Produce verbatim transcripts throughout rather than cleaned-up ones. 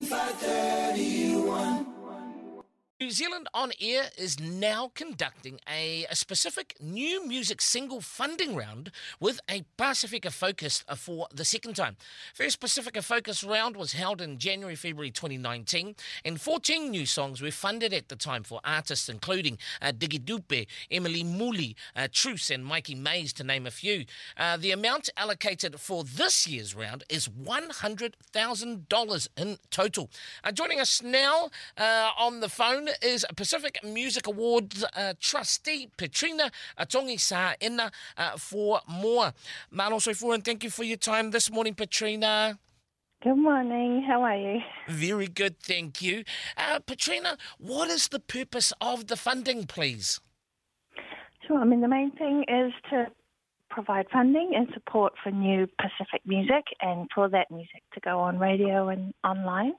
New Zealand On Air is now conducting a, a specific new music single funding round with a Pasifika focus for the second time. First Pasifika focus round was held in January, February twenty nineteen, and fourteen new songs were funded at the time for artists including uh, Diggy Dupe, Emily Mooley, uh, Truce and Mikey Mays, to name a few. Uh, the amount allocated for this year's round is one hundred thousand dollars in total. Uh, joining us now uh, on the phone is Pacific Music Awards uh, trustee Petrina Atongi Sa'ena uh, for more. Malo soifua, and thank you for your time this morning, Petrina. Good morning. How are you? Very good, thank you. Uh, Petrina, what is the purpose of the funding, please? Sure. I mean, the main thing is to provide funding and support for new Pacific music and for that music to go on radio and online.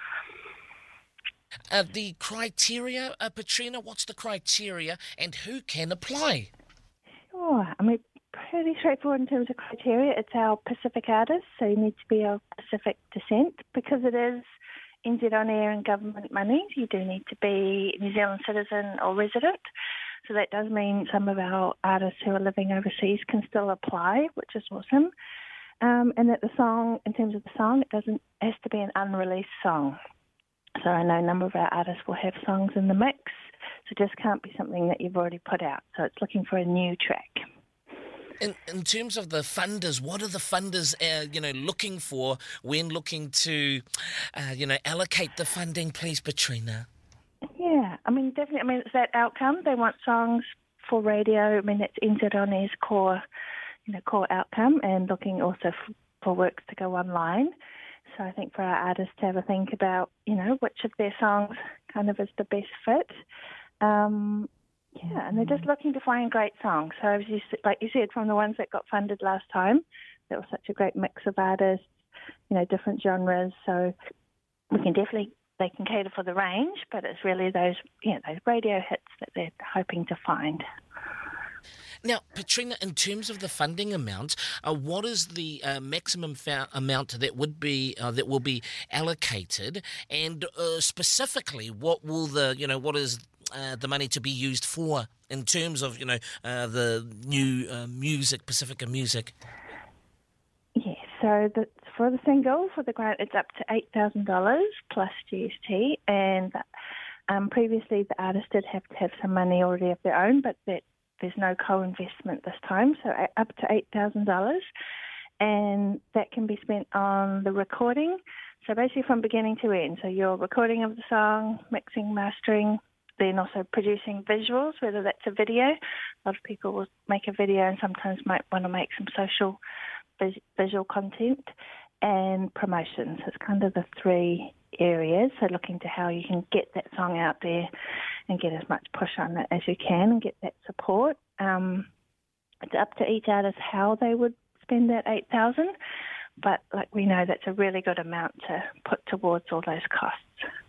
Uh, the criteria, uh, Petrina, what's the criteria and who can apply? Sure. I mean, pretty straightforward in terms of criteria. It's our Pacific artists, so you need to be of Pacific descent. Because it is N Z On Air and government money, you do need to be a New Zealand citizen or resident. So that does mean some of our artists who are living overseas can still apply, which is awesome. Um, and that the song, in terms of the song, it doesn't it has to be an unreleased song. So I know a number of our artists will have songs in the mix, so it just can't be something that you've already put out. So it's looking for a new track. In, in terms of the funders, what are the funders, uh, you know, looking for when looking to, uh, you know, allocate the funding, please, Petrina? Yeah, I mean, definitely. I mean, it's that outcome. They want songs for radio. I mean, that's N Z On Air's core, you know, core outcome, and looking also f- for works to go online. So I think for our artists to have a think about, you know, which of their songs kind of is the best fit. Um, yeah, and they're just looking to find great songs. So as you, like you said, from the ones that got funded last time, that was such a great mix of artists, you know, different genres. So we can definitely, they can cater for the range, but it's really those, you know, those radio hits that they're hoping to find. Now, Petrina, in terms of the funding amount, uh, what is the uh, maximum fa- amount that would be uh, that will be allocated, and uh, specifically, what will the you know what is uh, the money to be used for in terms of you know uh, the new uh, music, Pacifica music? Yes, so the, for the single, for the grant, it's up to eight thousand dollars plus G S T, and um, previously the artist did have to have some money already of their own, but that there's no co-investment this time, so up to eight thousand dollars, and that can be spent on the recording, so basically from beginning to end. So your recording of the song, mixing, mastering, then also producing visuals, whether that's a video. A lot of people will make a video and sometimes might want to make some social vis- visual content, and promotions. It's kind of the three areas, so looking to how you can get that song out there and get as much push on it as you can and get that support. Um, it's up to each artist how they would spend that eight thousand dollars, but like we know that's a really good amount to put towards all those costs.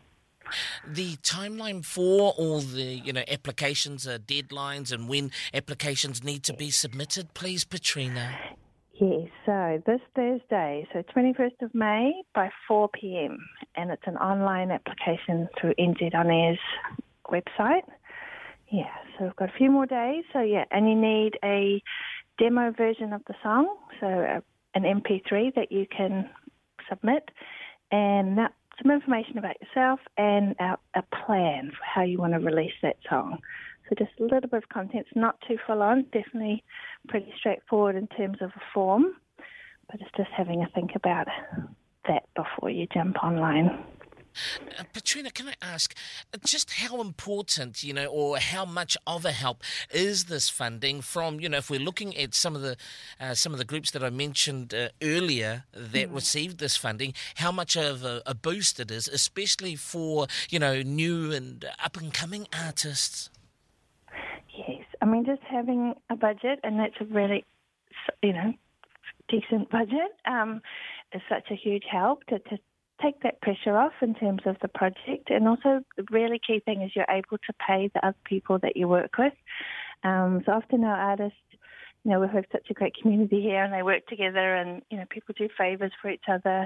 The timeline for all the, you know, applications, uh, deadlines, and when applications need to be submitted, please, Petrina. Yes, so this Thursday, so twenty-first of May by four p.m, and it's an online application through N Z On Air's website. Yeah, so we've got a few more days. So yeah, and you need a demo version of the song, so a, an M P three that you can submit, and that, some information about yourself and a, a plan for how you want to release that song. So just a little bit of content. It's not too full on, definitely pretty straightforward in terms of a form, but it's just having a think about that before you jump online. Uh, Petrina, can I ask just how important, you know, or how much of a help is this funding from, you know, if we're looking at some of the uh, some of the groups that I mentioned uh, earlier that mm. received this funding, how much of a, a boost it is, especially for, you know, new and up-and-coming artists? Yes, I mean, just having a budget, and that's a really, you know, decent budget, um, is such a huge help to, to take that pressure off in terms of the project. And also the really key thing is you're able to pay the other people that you work with. Um, so often our artists, you know, we have such a great community here and they work together and, you know, people do favours for each other,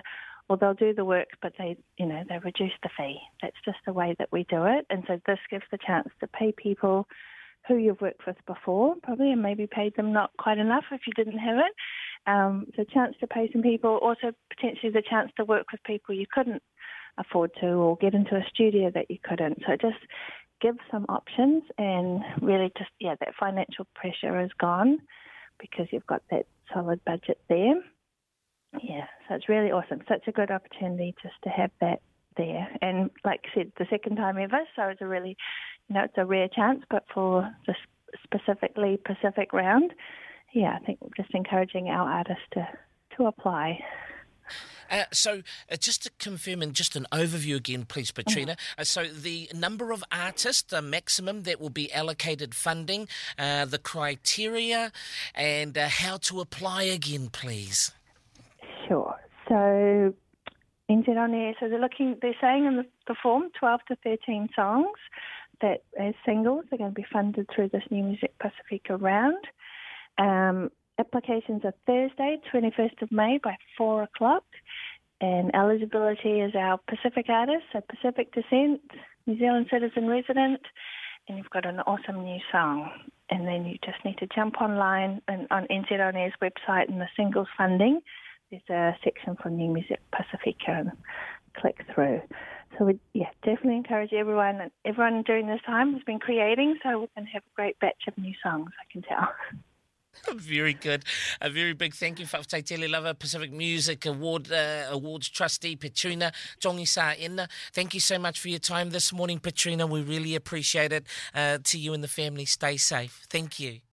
or they'll do the work, but they, you know, they reduce the fee. That's just the way that we do it. And so this gives the chance to pay people who you've worked with before, probably, and maybe paid them not quite enough if you didn't have it. Um, so chance to pay some people, also potentially the chance to work with people you couldn't afford to, or get into a studio that you couldn't. So just give some options, and really just, yeah, that financial pressure is gone because you've got that solid budget there. Yeah, so it's really awesome. Such a good opportunity just to have that there. And like I said, the second time ever, so it's a really, you know, it's a rare chance, but for the specifically Pacific round, yeah, I think we're just encouraging our artists to, to apply. Uh, so uh, just to confirm, and just an overview again, please, Petrina. Mm-hmm. Uh, so the number of artists, the maximum that will be allocated funding, uh, the criteria, and uh, how to apply again, please. Sure. So N Z On Air, so they're looking, they're saying in the, the form twelve to thirteen songs that as singles are going to be funded through this New Music Pacifica round. Um, applications are Thursday, twenty-first of May by four o'clock. And eligibility is our Pacific artists, so Pacific descent, New Zealand citizen resident, and you've got an awesome new song. And then you just need to jump online and on N Z On Air's website in the singles funding. There's a section for New Music Pacifica, and click through. So we, yeah, definitely encourage everyone. And everyone during this time has been creating, so we can have a great batch of new songs, I can tell. Very good. A very big thank you, Whakataitele Lava, Pacific Music Award uh, Awards Trustee, Petrina Tongi Sa Ina. Thank you so much for your time this morning, Petrina. We really appreciate it. Uh, to you and the family, stay safe. Thank you.